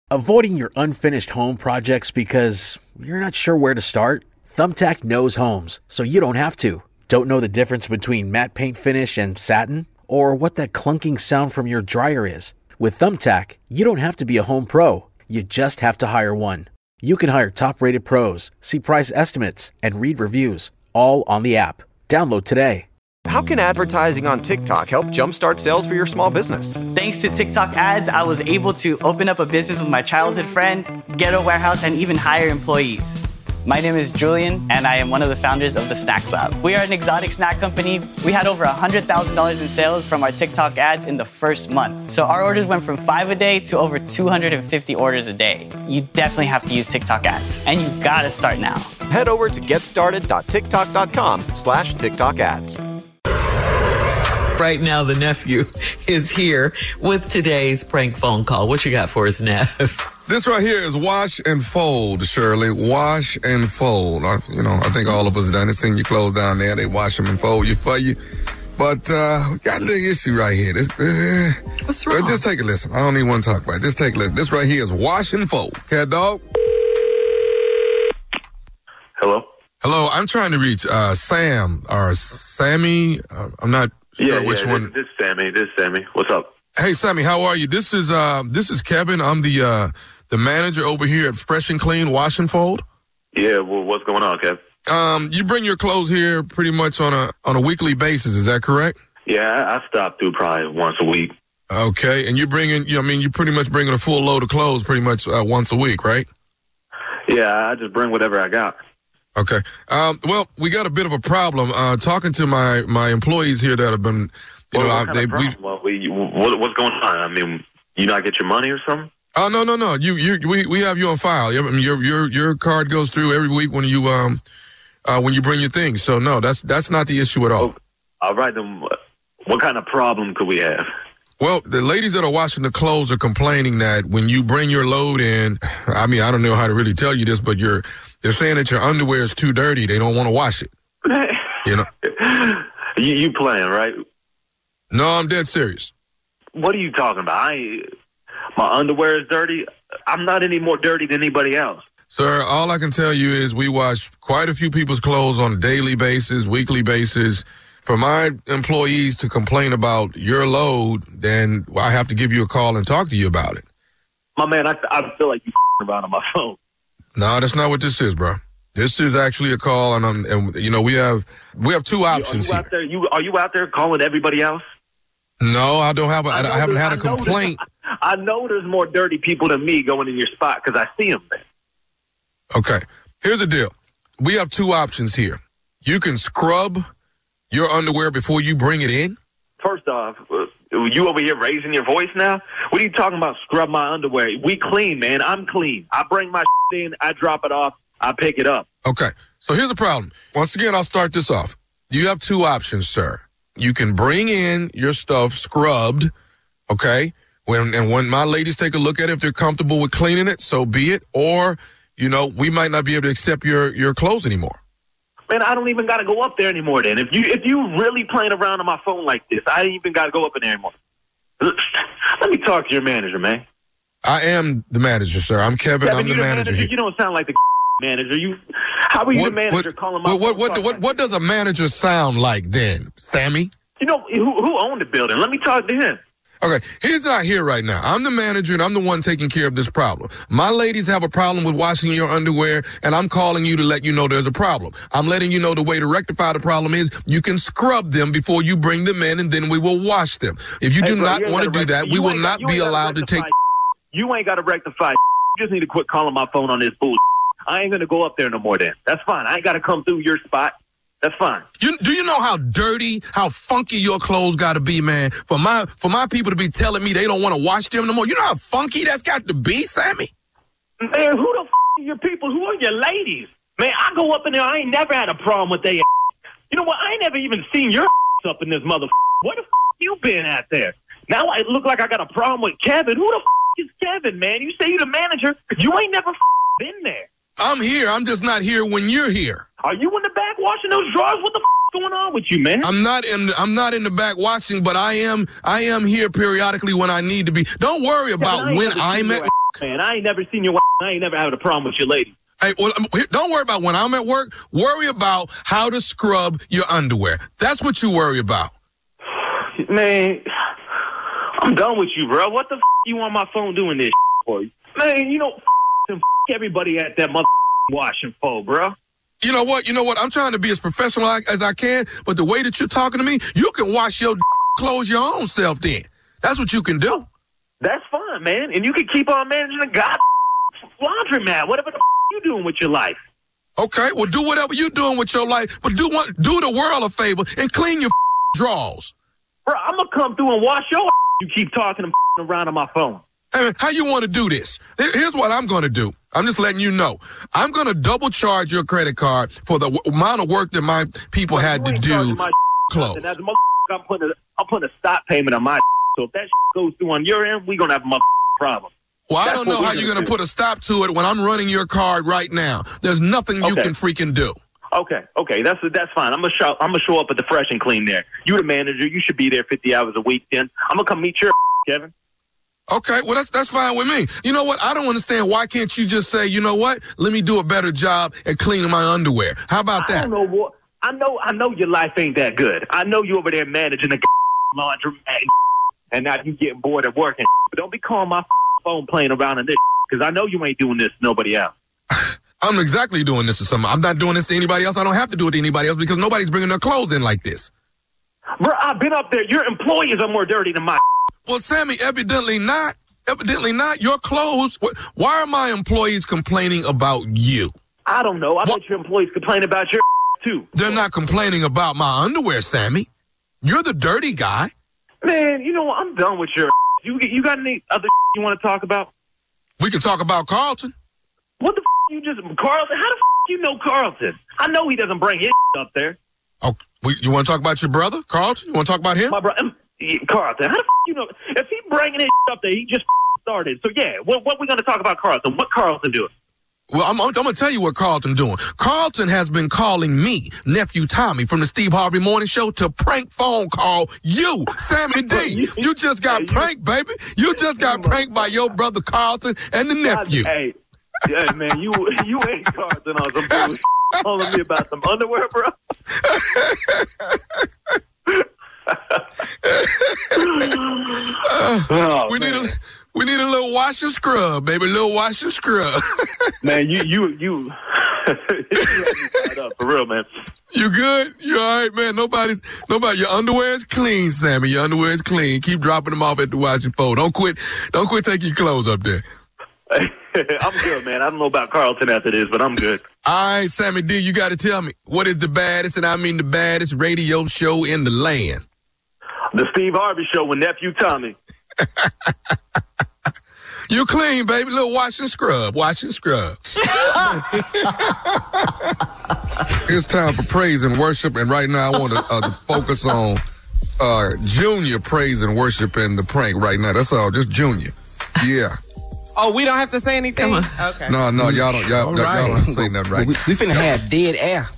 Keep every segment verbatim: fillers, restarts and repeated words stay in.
Avoiding your unfinished home projects because you're not sure where to start? Thumbtack knows homes, so you don't have to. Don't know the difference between matte paint finish and satin? Or what that clunking sound from your dryer is? With Thumbtack, you don't have to be a home pro. You just have to hire one. You can hire top-rated pros, see price estimates, and read reviews, all on the app. Download today. How can advertising on TikTok help jumpstart sales for your small business? Thanks to TikTok ads, I was able to open up a business with my childhood friend, get a warehouse, and even hire employees. My name is Julian, and I am one of the founders of the Snacks Lab. We are an exotic snack company. We had over one hundred thousand dollars in sales from our TikTok ads in the first month. So our orders went from five a day to over two hundred fifty orders a day. You definitely have to use TikTok ads, and you gotta start now. Head over to getstarted.tiktok.com slash TikTok ads. Right now, the nephew is here with today's prank phone call. What you got for us, Neff? This right here is wash and fold, Shirley. Wash and fold. I, you know, I think all of us done it. Seen your clothes down there. They wash them and fold you for you. But uh, we got a little issue right here. This, uh, What's wrong? Just take a listen. I don't even want to talk about it. Just take a listen. This right here is wash and fold. Cat dog? Hello? Hello. I'm trying to reach uh, Sam or Sammy. Uh, I'm not sure yeah, which yeah, one. This, this is Sammy. This is Sammy. What's up? Hey, Sammy, how are you? This is uh, this is Kevin. I'm the uh, the manager over here at Fresh and Clean Wash and Fold. Yeah, well, what's going on, Kev? Um, you bring your clothes here pretty much on a on a weekly basis. Is that correct? Yeah, I, I stop through probably once a week. Okay, and you bring in, you know, I mean, you pretty much bringing a full load of clothes pretty much uh, once a week, right? Yeah, I just bring whatever I got. Okay. Um, well, we got a bit of a problem. Uh, talking to my, my employees here that have been, you well, know, what I, they we, well, we, what, what's going on? I mean, you not get your money or something? Oh no, no, no. You, you, we, we have you on file. I mean, your, your, your card goes through every week when you, um, uh, when you bring your things. So no, that's that's not the issue at all. Oh, all right, then. What kind of problem could we have? Well, the ladies that are washing the clothes are complaining that when you bring your load in, I mean, I don't know how to really tell you this, but you're, they're saying that your underwear is too dirty. They don't want to wash it. You know? you, you playing, right? No, I'm dead serious. What are you talking about? I, my underwear is dirty. I'm not any more dirty than anybody else. Sir, all I can tell you is we wash quite a few people's clothes on a daily basis, weekly basis. For my employees to complain about your load, then I have to give you a call and talk to you about it. My man, I, I feel like you around on my phone. No, that's not what this is, bro. This is actually a call, and, I'm, and you know we have we have two options are you here. Out there, you, are you out there calling everybody else? No, I don't have. A, I, I haven't had a I know complaint. I know there's more dirty people than me going in your spot because I see them there. Okay, here's the deal. We have two options here. You can scrub your underwear before you bring it in. First off, uh, you over here raising your voice now? What are you talking about, scrub my underwear? We clean, man. I'm clean. I bring my shit in, I drop it off, I pick it up. Okay, so here's the problem. Once again, I'll start this off. You have two options, sir. You can bring in your stuff scrubbed, okay? When and when my ladies take a look at it, if they're comfortable with cleaning it, so be it. Or, you know, we might not be able to accept your, your clothes anymore. Man, I don't even got to go up there anymore then. If you if you really playing around on my phone like this, I ain't even got to go up in there anymore. Let me talk to your manager, man. I am the manager, sir. I'm Kevin. Kevin, I'm the, the manager. manager. You don't sound like the manager. You, How are you what, the manager what, calling my what, phone? What, what, what, what does a manager sound like then, Sammy? You know, who, who owned the building? Let me talk to him. Okay, here's what I hear right now. I'm the manager, and I'm the one taking care of this problem. My ladies have a problem with washing your underwear, and I'm calling you to let you know there's a problem. I'm letting you know the way to rectify the problem is you can scrub them before you bring them in, and then we will wash them. If you hey, do bro, not want to do that, we will not got, be allowed to take... You ain't got to rectify. You just need to quit calling my phone on this bullshit. I ain't going to go up there no more then. That's fine. I ain't got to come through your spot. That's fine. You, do you know how dirty, how funky your clothes got to be, man? For my for my people to be telling me they don't want to wash them no more. You know how funky that's got to be, Sammy? Man, who the f*** are your people? Who are your ladies? Man, I go up in there. I ain't never had a problem with they. You know what? I ain't never even seen your up in this mother. Where the f*** you been at there? Now I look like I got a problem with Kevin. Who the f*** is Kevin, man? You say you the manager. You ain't never f*** been there. I'm here. I'm just not here when you're here. Are you in the back washing those drawers? What the f- going on with you, man? I'm not in. I'm not in the back washing, but I am. I am here periodically when I need to be. Don't worry about yeah, when I'm at. Ass, man, I ain't never seen your. I ain't never had a problem with your lady. Hey, well, don't worry about when I'm at work. Worry about how to scrub your underwear. That's what you worry about. Man, I'm done with you, bro. What the f- you on my phone doing this for? Man, you know, f- f- everybody at that mother washing for, bro. You know what? You know what? I'm trying to be as professional as I can, but the way that you're talking to me, you can wash your clothes your own self then. That's what you can do. That's fine, man. And you can keep on managing the god laundromat, whatever the f- you doing with your life. Okay, well, do whatever you're doing with your life, but do one, do the world a favor and clean your f- drawers. Bro, I'm going to come through and wash your ass. You keep talking and f- around on my phone. Hey, man, how you want to do this? Here's what I'm going to do. I'm just letting you know. I'm going to double charge your credit card for the w- amount of work that my people had to do clothes. As a mother, I'm putting, a, I'm putting a stop payment on my so if that goes through on your end, we're going to have a mother problem. Well, That's I don't know how you're going to put a stop to it when I'm running your card right now. There's nothing you okay. can freaking do. Okay, okay, that's that's fine. I'm gonna show I'm gonna show up at the Fresh and Clean there. You the manager. You should be there fifty hours a week. Then I'm gonna come meet your Kevin. Okay, well that's that's fine with me. You know what? I don't understand. Why can't you just say, you know what? Let me do a better job at cleaning my underwear. How about that? I don't know what. I know. I know your life ain't that good. I know you over there managing the laundry and now you getting bored of working. But don't be calling my phone playing around in this because I know you ain't doing this to nobody else. I'm exactly doing this to someone. I'm not doing this to anybody else. I don't have to do it to anybody else because nobody's bringing their clothes in like this. Bro, I've been up there. Your employees are more dirty than my. Well, Sammy, evidently not. Evidently not. Your clothes. Why are my employees complaining about you? I don't know. I what? bet your employees complain about your too. They're not complaining about my underwear, Sammy. You're the dirty guy. Man, you know what? I'm done with your. You you got any other you want to talk about? We can talk about Carlton. What the f*** you just, Carlton? How the f*** you know Carlton? I know he doesn't bring his up there. Oh, you want to talk about your brother, Carlton? You want to talk about him? My brother, um, Carlton. How the f*** you know? If he bringing his up there, he just started. So yeah, what what we gonna talk about Carlton? What Carlton doing? Well, I'm, I'm going to tell you what Carlton doing. Carlton has been calling me, Nephew Tommy, from the Steve Harvey Morning Show to prank phone call you, Sammy D. You just got pranked, baby. You just got pranked by your brother Carlton and the nephew. Hey, hey man, you you ain't Carlton on some bullshit calling me about some underwear, bro. oh, we man. need a we need a little wash and scrub, baby. A little wash and scrub. Man, you you you, you had me tied up for real, man. You good? You all right, man? Nobody's nobody. Your underwear is clean, Sammy. Your underwear is clean. Keep dropping them off at the washing fold. Don't quit. Don't quit taking your clothes up there. I'm good, man. I don't know about Carlton after this, but I'm good. All right, Sammy D, you got to tell me, what is the baddest, and I mean the baddest radio show in the land? The Steve Harvey Show with Nephew Tommy. You clean, baby. Little wash and scrub. Wash and scrub. It's time for praise and worship, and right now I want to, uh, to focus on uh, Junior praise and worship and the prank right now. That's all. Just Junior. Yeah. Oh, we don't have to say anything? Okay. No, no, y'all don't, y'all, y'all, right. y'all don't have to say nothing right We, we finna have dead air.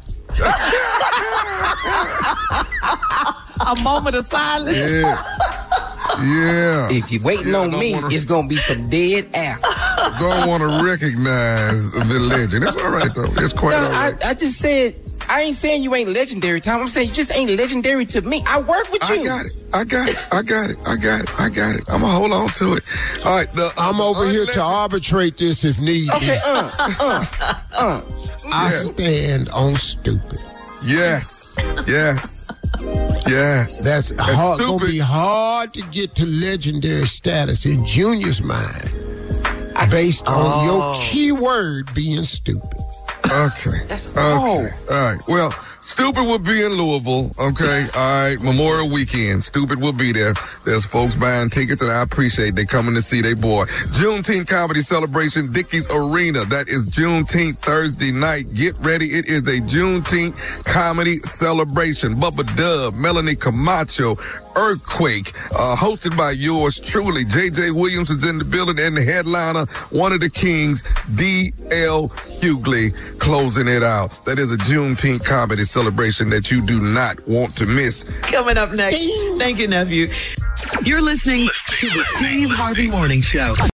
A moment of silence. Yeah. Yeah. If you're waiting yeah, on me, wanna, it's gonna be some dead air. Don't want to recognize the legend. It's all right, though. It's quite No, all right. I, I just said, I ain't saying you ain't legendary, Tom. I'm saying you just ain't legendary to me. I work with you. I got it. I got it. I got it. I got it. I got it. I'm going to hold on to it. All right. The, I'm uh, over the here to arbitrate this if need Okay, be. uh, uh, uh. I Yeah. stand on stupid. Yes. Yes. Yes. That's hard. Gonna stupid. be hard to get to legendary status in Junior's mind based on Oh. your key word being stupid. Okay. That's okay. all. All right. Well, Stupid will be in Louisville. Okay. All right. Memorial weekend. Stupid will be there. There's folks buying tickets, and I appreciate they coming to see their boy. Juneteenth Comedy Celebration, Dickies Arena. That is Juneteenth Thursday night. Get ready. It is a Juneteenth Comedy Celebration. Bubba Dub, Melanie Camacho, Earthquake, uh, hosted by yours truly. J J Williams is in the building, and the headliner, one of the kings, D L Hughley, closing it out. That is a Juneteenth comedy celebration that you do not want to miss. Coming up next. Thank you, nephew. You're listening to the Steve Harvey Morning Show.